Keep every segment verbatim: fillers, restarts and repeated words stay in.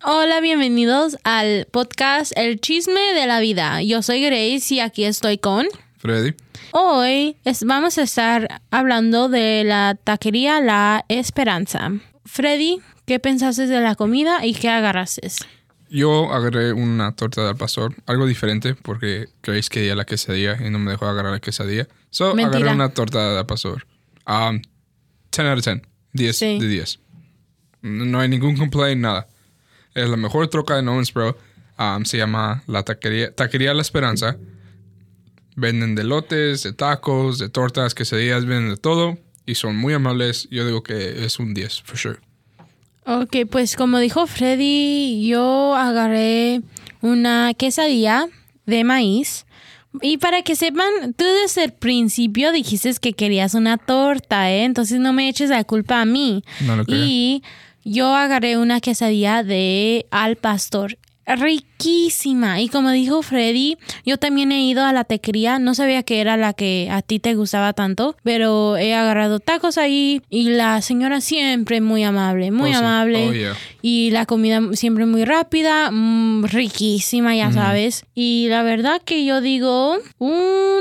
Hola, bienvenidos al podcast El Chisme de la Vida. Yo soy Grace y aquí estoy con... Freddy. Hoy es, vamos a estar hablando de la taquería La Esperanza. Freddy, ¿qué pensaste de la comida y qué agarraste? Yo agarré una torta del pastor, algo diferente porque Grace quería la quesadilla y no me dejó agarrar la quesadilla. So, Mentira. agarré una torta del pastor. Um, ten out of ten. diez Sí. de diez. No hay ningún complaint, nada. Es la mejor troca en Owensboro. Um, se llama la taquería, taquería La Esperanza. Venden de lotes, de tacos, de tortas, quesadillas, venden de todo. Y son muy amables. Yo digo que es un diez, for sure. Ok, pues como dijo Freddy, yo agarré una quesadilla de maíz. Y para que sepan, tú desde el principio dijiste que querías una torta, ¿eh? Entonces no me eches la culpa a mí. No lo creo. Y yo agarré una quesadilla de al pastor. Riquísima. Y como dijo Freddy, yo también he ido a la taquería. No sabía que era la que a ti te gustaba tanto, pero he agarrado tacos ahí y la señora siempre muy amable, muy Oh, sí. amable. Oh, yeah. Y la comida siempre muy rápida, mm, riquísima, ya Mm. sabes. Y la verdad que yo digo un...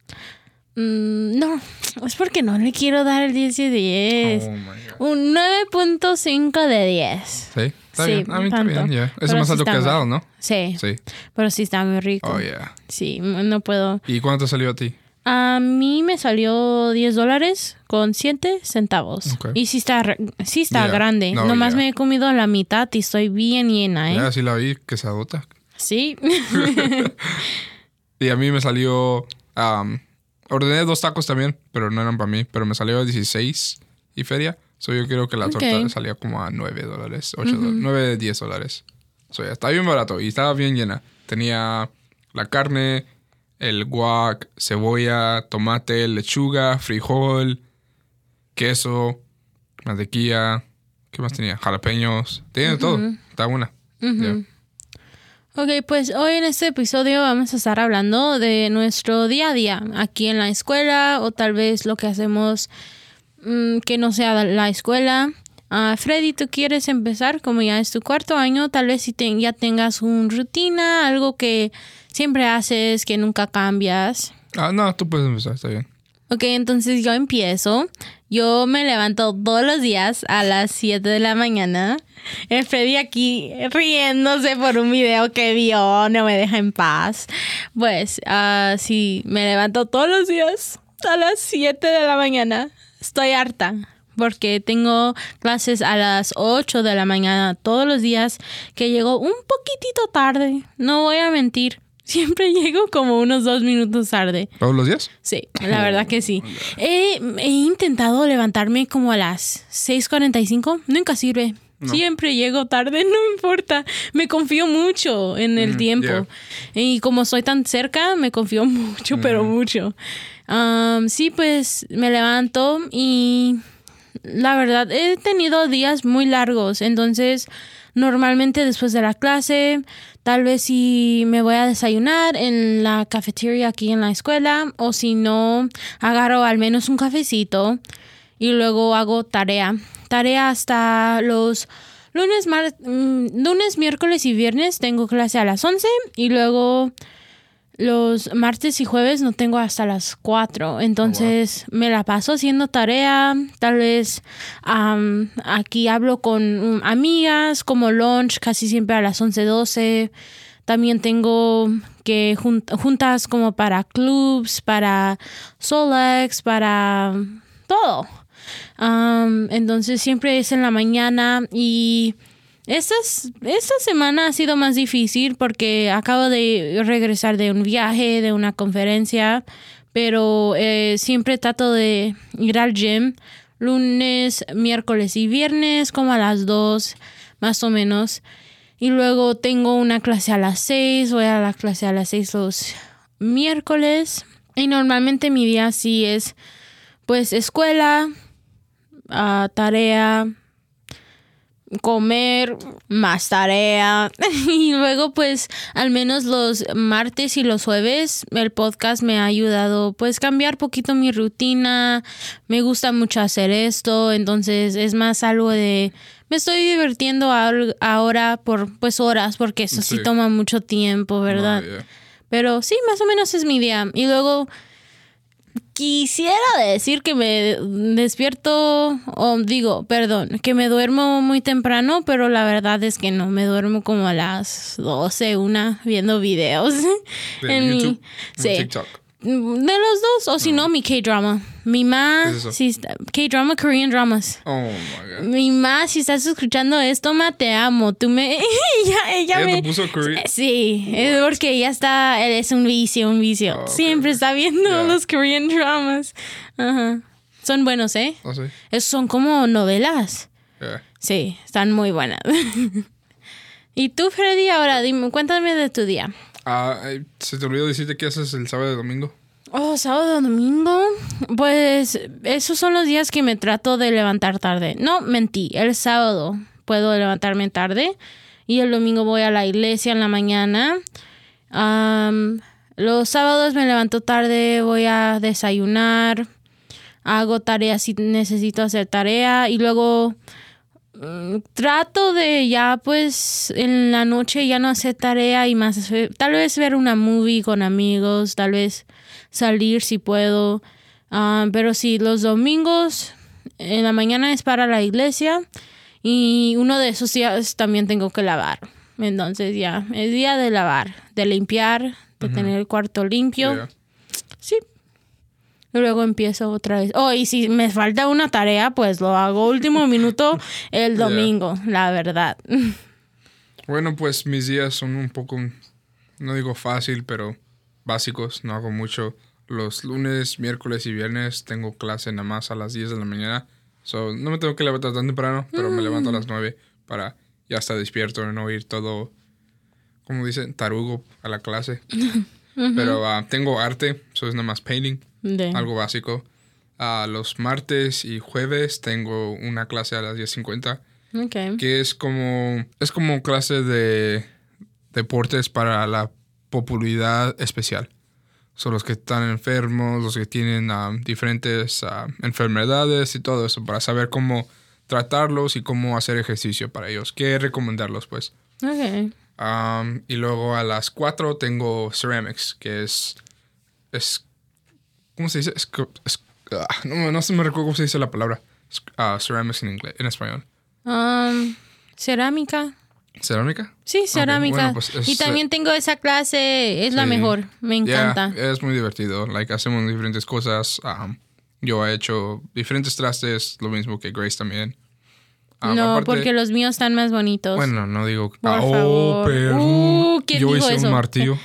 mm, no, es porque no le quiero dar el diez de diez. Oh, my God. Un nueve punto cinco de diez. Sí, está Sí, bien. A mí está tanto. bien, ya. Es Pero más sí alto está que muy- asado, ¿no? Sí, Sí. pero sí está muy rico. Oh, yeah. Sí, no puedo. ¿Y cuánto salió a ti? A mí me salió diez dólares con siete centavos. Ok. Y sí está, re- sí está Yeah. grande. No, Nomás yeah. me he comido la mitad y estoy bien llena, ¿eh? Ya, sí la vi, que se agota. Sí. Y a mí me salió... um, ordené dos tacos también, pero no eran para mí. Pero me salió a dieciséis y feria. So yo creo que la torta Ok. salía como a nueve dólares, ocho dólares, nueve, diez dólares. So ya, está bien barato y estaba bien llena. Tenía la carne, el guac, cebolla, tomate, lechuga, frijol, queso, mantequilla. ¿Qué más tenía? Jalapeños. Tenía de todo. Está buena. Ya. Ok, pues hoy en este episodio vamos a estar hablando de nuestro día a día aquí en la escuela o tal vez lo que hacemos mm, que no sea la escuela. Ah, Freddy, ¿tú quieres empezar? Como ya es tu cuarto año, tal vez si te- ya tengas una rutina, algo que siempre haces, que nunca cambias. Ah, no, tú puedes empezar, está bien. Ok, entonces yo empiezo. Yo me levanto todos los días a las siete de la mañana. El Freddy aquí riéndose por un video que vio, no me deja en paz. Pues, ah, sí, me levanto todos los días a las siete de la mañana. Estoy harta porque tengo clases a las ocho de la mañana todos los días, que llego un poquitito tarde. No voy a mentir. Siempre llego como unos dos minutos tarde. ¿Todos los días? Sí, la verdad que sí. He, he intentado levantarme como a las seis cuarenta y cinco. Nunca sirve. No. Siempre llego tarde, no importa. Me confío mucho en el Mm, tiempo. yeah. Y como soy tan cerca, me confío mucho, pero mucho. Um, sí, pues me levanto y la verdad he tenido días muy largos. Entonces, normalmente después de la clase, tal vez si me voy a desayunar en la cafetería aquí en la escuela, o si no, agarro al menos un cafecito y luego hago tarea. Tarea hasta los lunes, mar- mm, lunes, miércoles y viernes tengo clase a las once y luego los martes y jueves no tengo hasta las cuatro. Entonces me la paso haciendo tarea. Tal vez um, aquí hablo con um, amigas como lunch casi siempre a las once, doce. También tengo que jun- juntas como para clubs, para Solex, para todo. Um, entonces siempre es en la mañana y estas, esta semana ha sido más difícil porque acabo de regresar de un viaje, de una conferencia, pero eh, siempre trato de ir al gym lunes, miércoles y viernes como a las dos más o menos. Y luego tengo una clase a las seis, voy a la clase a las seis los miércoles. Y normalmente mi día sí es pues escuela, uh, tarea, comer, más tarea. Y luego pues al menos los martes y los jueves el podcast me ha ayudado pues cambiar poquito mi rutina. Me gusta mucho hacer esto, entonces es más algo de me estoy divirtiendo al- ahora por pues horas, porque eso sí, Sí. toma mucho tiempo, ¿verdad? No, yeah. Pero sí, más o menos es mi día. Y luego quisiera decir que me despierto, o digo, perdón, que me duermo muy temprano, pero la verdad es que no, me duermo como a las doce, una, viendo videos. ¿De en mi- YouTube? ¿O sí. TikTok? De los dos, o si no, mi K-drama. Mi ma, ¿Qué es eso? si está- K-drama, Korean dramas. Oh, my God. Mi ma, si estás escuchando esto, ma, te amo. Tú me... ella, ella ¿Ella me... te puso Korean? Sí, es porque ella está... Él es un vicio, un vicio. Oh, ok, Siempre ok. está viendo Yeah. los Korean dramas. Ajá. Son buenos, ¿eh? No sé. Es- son como novelas. Yeah. Sí, están muy buenas. ¿Y tú, Freddy? Ahora, dime, cuéntame de tu día. Ah, eh, se te olvidó decirte qué haces el sábado y domingo. Oh, sábado, domingo. Pues esos son los días que me trato de levantar tarde. No, mentí. El sábado puedo levantarme tarde y el domingo voy a la iglesia en la mañana. Am, los sábados me levanto tarde, voy a desayunar, hago tareas si necesito hacer tarea y luego mm, trato de ya pues en la noche ya no hacer tarea y más tal vez ver una movie con amigos, tal vez salir si puedo. Ah, pero sí, los domingos en la mañana es para la iglesia y uno de esos días también tengo que lavar. Entonces ya, es día de lavar, de limpiar, de tener el cuarto limpio. Yeah. Sí. Y luego empiezo otra vez. Oh, y si me falta una tarea, pues lo hago último minuto el Yeah. domingo, la verdad. Bueno, pues mis días son un poco, no digo fácil, pero básicos. No hago mucho. Los lunes, miércoles y viernes tengo clase nada más a las diez de la mañana. So, no me tengo que levantar tan temprano, pero me levanto a las nueve para ya estar despierto y no ir todo, como dicen, tarugo a la clase. Pero ah, tengo arte, eso es nada más painting, De- algo básico. Ah, los martes y jueves tengo una clase a las diez cincuenta. Ok. Que es como es como clase de deportes para la popularidad especial. Son los que están enfermos, los que tienen um, diferentes uh, enfermedades y todo eso, para saber cómo tratarlos y cómo hacer ejercicio para ellos. ¿Qué recomendarlos, pues? Ok. Um, y luego a las cuatro tengo ceramics, que es... es ¿cómo se dice? Es, es- ah, no, no se me recuerdo cómo se dice la palabra. Es, ah, ceramics en inglés, en español. Um, cerámica. ¿Cerámica? Sí, cerámica. bueno, pues es- y también tengo esa clase, es la Sí. mejor, me encanta. Yeah, es muy divertido. Like, hacemos diferentes cosas. Um, yo he hecho diferentes trastes, lo mismo que Grace también. Um, no, aparte- porque los míos están más bonitos. Bueno, no digo... Por ah, oh, favor. pero... Uh, ¿quién yo dijo hice eso? un martillo.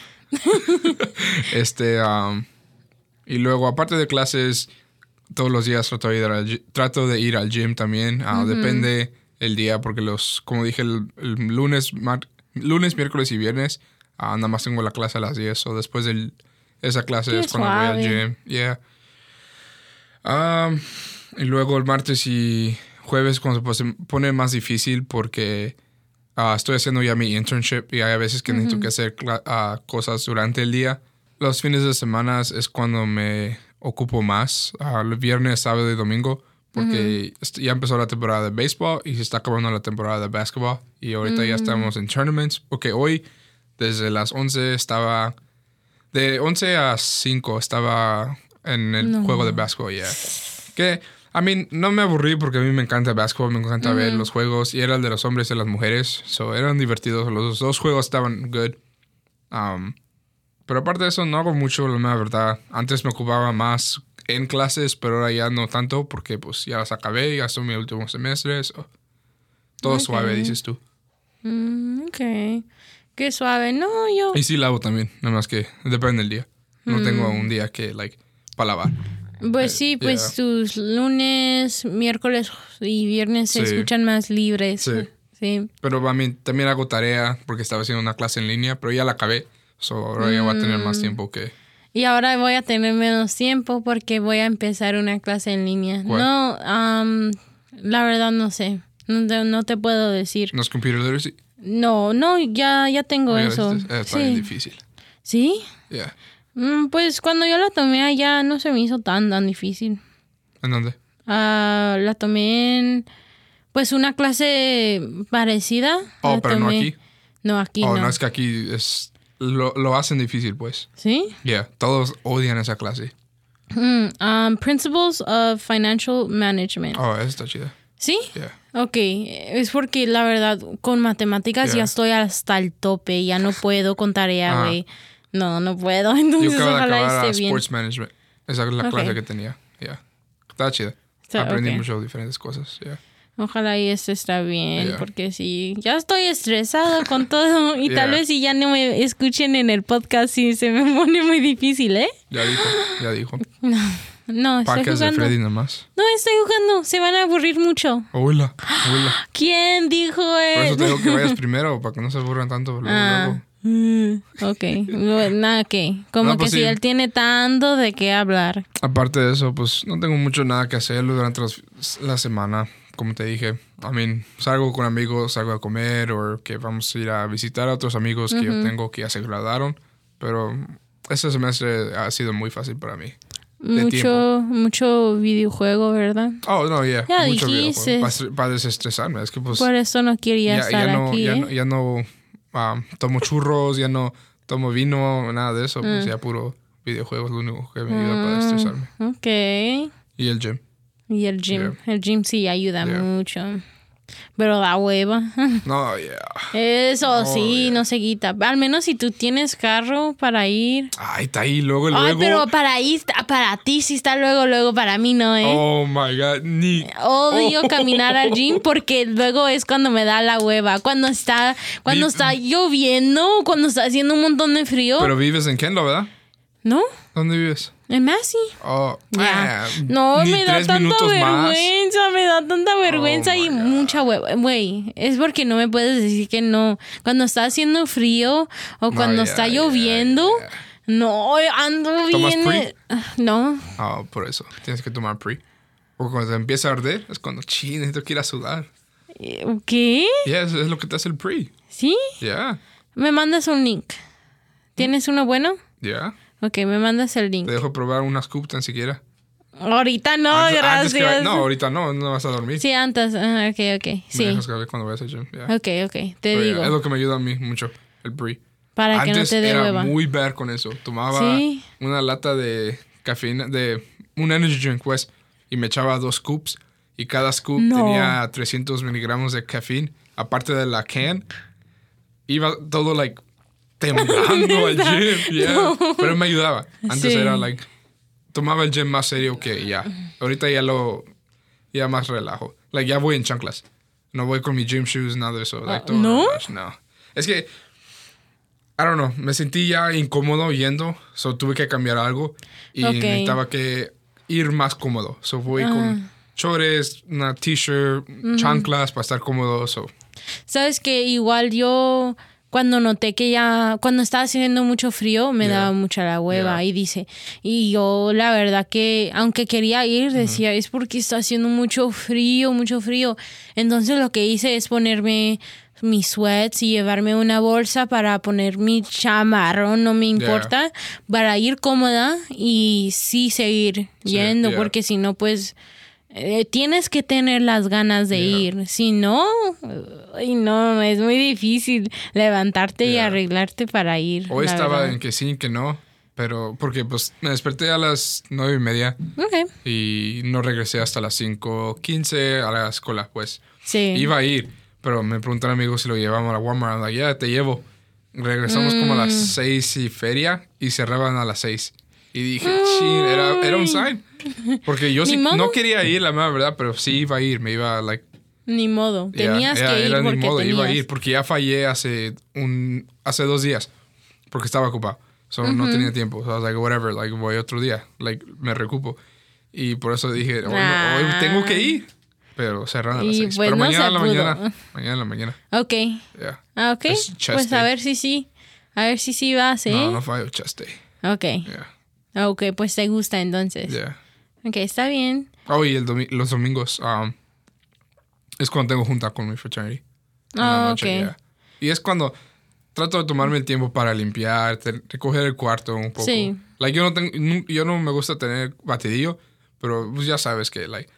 este... um, y luego, aparte de clases, todos los días trato de ir al, gy- trato de ir al gym también. Ah, Depende el día, porque los... Como dije, el, el lunes, mar- lunes, miércoles y viernes, ah, nada más tengo la clase a las diez. O después de esa clase Qué es cuando voy al suave. gym. Yeah. Um, y luego el martes y jueves cuando se pone más difícil porque ah, estoy haciendo ya mi internship y hay veces que necesito que hacer cla- ah, cosas durante el día. Los fines de semana es cuando me ocupo más. Ah, el viernes, sábado y domingo. Porque est- ya empezó la temporada de béisbol y se está acabando la temporada de básquetbol. Y ahorita ya estamos en tournaments. Porque hoy, desde las once, estaba... De once a cinco estaba en el No. juego de básquetbol, ya. Que, I mean, no me aburrí porque a mí me encanta el básquetbol, me encanta ver los juegos. Y era el de los hombres y las mujeres. So, eran divertidos. Los dos juegos estaban good. Um, pero aparte de eso, no hago mucho, la verdad. Antes me ocupaba más en clases, pero ahora ya no tanto porque pues ya las acabé, ya son mis últimos semestres. So, todo Ok. suave, dices tú. Mm, ok. Qué suave. No, yo... Y sí lavo también, nada más que depende del día. No tengo un día que, like, para lavar. Pues Eh, sí, pues yeah. tus lunes, miércoles y viernes se Sí. escuchan más libres. Sí. Sí. Pero a mí también hago tarea porque estaba haciendo una clase en línea, pero ya la acabé. So, ahora ya voy a tener más tiempo que... Y ahora voy a tener menos tiempo porque voy a empezar una clase en línea. ¿Cuál? No, am, la verdad no sé. No te, no te puedo decir. ¿No es computer literacy? No, no, ya, ya tengo Ya, eso. es- Está bien Sí. difícil. ¿Sí? Yeah. Mm, pues cuando yo la tomé allá no se me hizo tan, tan difícil. ¿En dónde? Ah, la tomé en Pues una clase parecida. Oh, la pero no tomé- aquí. No, aquí Oh, no. no, es que aquí es lo, lo hacen difícil, pues. ¿Sí? Yeah, todos odian esa clase. Mm, um, Principles of Financial Management. Oh, esa está chida. ¿Sí? Yeah. Ok, es porque la verdad con matemáticas Yeah. ya estoy hasta el tope, ya no puedo con tarea, Ah. güey. No, no puedo, Yo entonces acabo de ojalá acabar a esté bien. Sports Management. Esa es la Ok. clase que tenía. Yeah. Está chida. Está- Aprendí ok. mucho diferentes cosas. Yeah. Ojalá y esto está bien, Yeah. porque sí, ya estoy estresada con todo y tal Yeah. vez si ya no me escuchen en el podcast sí se me pone muy difícil, ¿eh? Ya dijo, ya dijo. No, estoy Podcast de jugando. Freddy nomás. No, estoy jugando, se van a aburrir mucho. Hola, hola. ¿Quién dijo Por eso eso? te digo que vayas primero, para que no se aburran tanto luego, Ah, luego. mm, ok, Bueno, nada que, como No, pues que si sí. él tiene tanto de qué hablar. Aparte de eso, pues no tengo mucho nada que hacer durante los- la semana. Como te dije, I mean, salgo con amigos, salgo a comer o que vamos a ir a visitar a otros amigos que yo tengo que ya se graduaron. Pero este semestre ha sido muy fácil para mí. De Mucho, mucho videojuego, ¿verdad? Oh, no, yeah. Ya mucho dijiste. videojuego. Para desestresarme. Es que pues Por eso no quería ya, estar ya no, aquí, ya ¿eh? no, ya no ah, tomo churros, ya no tomo vino, nada de eso. Mm. Pues ya puro videojuegos es lo único que me ayuda para estresarme. Ok. Y el gym. Y el gym. El gym sí ayuda Yeah. mucho. Pero da hueva. No, yeah. Eso Oh, sí, yeah. no se quita. Al menos si tú tienes carro para ir. Ay, está ahí luego, Ay, luego. pero para ahí, está- para ti sí está luego, luego, para mí no, ¿eh? Oh my God, ni. Odio Oh. caminar al gym porque luego es cuando me da la hueva. Cuando está, cuando Vi- está lloviendo, cuando está haciendo un montón de frío. Pero vives en Kendall, ¿verdad? ¿No? ¿Dónde vives? En Massey. Oh, Ya. ah, No, ni me da tres tanta minutos más. vergüenza, me da tanta vergüenza Oh, y my God. mucha hueva. Güey, es porque no me puedes decir que no. Cuando está haciendo frío o No, cuando ya, está ya, lloviendo, ya. no, ando ¿Tomas bien. pre? No. Oh, por eso. Tienes que tomar pre. Porque cuando te empieza a arder, es cuando, ching, necesito que ir a sudar. ¿Qué? Yeah, eso es lo que te hace el pre. ¿Sí? Yeah, Me mandas un link. ¿Tienes uno bueno? yeah. Ok, me mandas el link. Te dejo probar una scoop tan siquiera. Ahorita no, Antes- gracias. antes que- no, ahorita no, no vas a dormir. Sí, antes. Ah, ok, ok. Me Sí. dejas caber cuando vayas al gym. Yeah. Ok, ok. Te Pero, yeah, digo. es lo que me ayuda a mí mucho, el pre. Para que no Antes te dé era hueva. muy bad con eso. Tomaba Sí. una lata de cafeína, de un energy drink, pues, y me echaba dos scoops. Y cada scoop No. tenía trescientos miligramos de cafeína, aparte de la can. Iba todo, like, temblando al gym. Yeah. Pero me ayudaba. Antes Sí. era, like, tomaba el gym más serio que ya. Ahorita ya lo, ya más relajo. Like, ya voy en chanclas. No voy con mis gym shoes, nada de eso. Like, Ah, todo ¿no? relax, no. Es que, I don't know, me sentí ya incómodo yendo, so tuve que cambiar algo y Ok. necesitaba que ir más cómodo. So voy Ah. con chores, una t-shirt, chanclas para estar cómodo. So. Sabes que igual yo cuando noté que ya cuando estaba haciendo mucho frío me Yeah. daba mucha la hueva Yeah. y dice y yo la verdad que aunque quería ir decía es porque está haciendo mucho frío, mucho frío. Entonces lo que hice es ponerme mis sweats y llevarme una bolsa para poner mi chamarrón, no me importa, para ir cómoda y sí seguir Sí, yendo yeah. porque si no pues eh, tienes que tener las ganas de Yeah. ir. Si no, ay, no, es muy difícil levantarte y Yeah. arreglarte para ir. Hoy la estaba verdad. en que sí, que no, pero porque pues me desperté a las nueve y media Ok. y no regresé hasta las cinco quince a la escuela, pues. Sí. Iba a ir, pero me preguntaron amigos si lo llevamos a la Walmart. I'm like, ya, te llevo. Regresamos como a las Mm. seis y feria y cerraban a las seis. Y dije, chin, era, era un sign. Porque yo Ni sí modo. no quería ir, la mera verdad, pero sí iba a ir. Me iba, like, Ni modo. yeah, Tenías era- que ir era ni porque modo, tenías. iba a ir. Porque ya fallé hace un hace dos días. Porque estaba ocupado. So, no tenía tiempo. So, I was like, whatever, like, voy otro día. Like, me recupo. Y por eso dije, hoy, no- hoy Ah. tengo que ir. Pero cerran a las Y seis. pues pero no mañana se en la pudo. mañana. Mañana en la mañana. Ok. Yeah. Ah, ok. Es chest Pues a day. ver si sí. A ver si sí vas, ¿eh? No, no fallo chest day. Ok. Yeah. Ok, pues te gusta entonces. Yeah. Ok, está bien. Oh, y el domi- los domingos um, es cuando tengo junta con mi fraternity. En la Ah, noche, ok. yeah. Y es cuando trato de tomarme el tiempo para limpiar, te- recoger el cuarto un poco. Sí. Like, yo no tengo, nu- yo no me gusta tener batidillo, pero pues ya sabes que, like,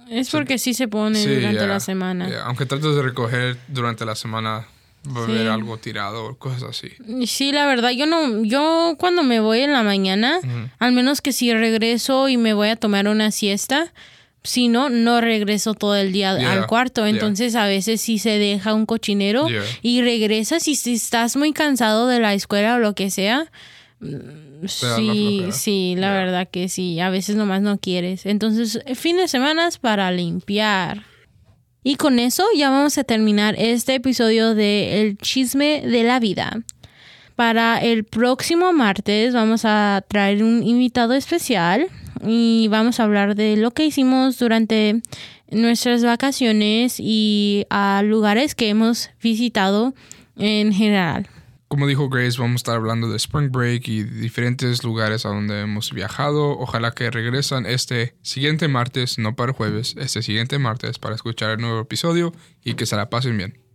Es porque sí se pone sí, durante yeah, la semana. Yeah. Aunque trates de recoger durante la semana, va a Sí. haber algo tirado o cosas así. Sí, la verdad, yo no, yo cuando me voy en la mañana, Ujú. al menos que si regreso y me voy a tomar una siesta, si no, no regreso todo el día Yeah, al cuarto. yeah. Entonces a veces sí se deja un cochinero Yeah. y regresas y si estás muy cansado de la escuela o lo que sea, mm, da la sí, flojera. sí, la Yeah. verdad que sí, a veces nomás no quieres. Entonces, fin de semana es para limpiar. Y con eso ya vamos a terminar este episodio de El Chisme de la Vida. Para el próximo martes vamos a traer un invitado especial y vamos a hablar de lo que hicimos durante nuestras vacaciones y a lugares que hemos visitado en general. Como dijo Grace, vamos a estar hablando de Spring Break y diferentes lugares a donde hemos viajado. Ojalá que regresan este siguiente martes, no para jueves, este siguiente martes para escuchar el nuevo episodio y que se la pasen bien.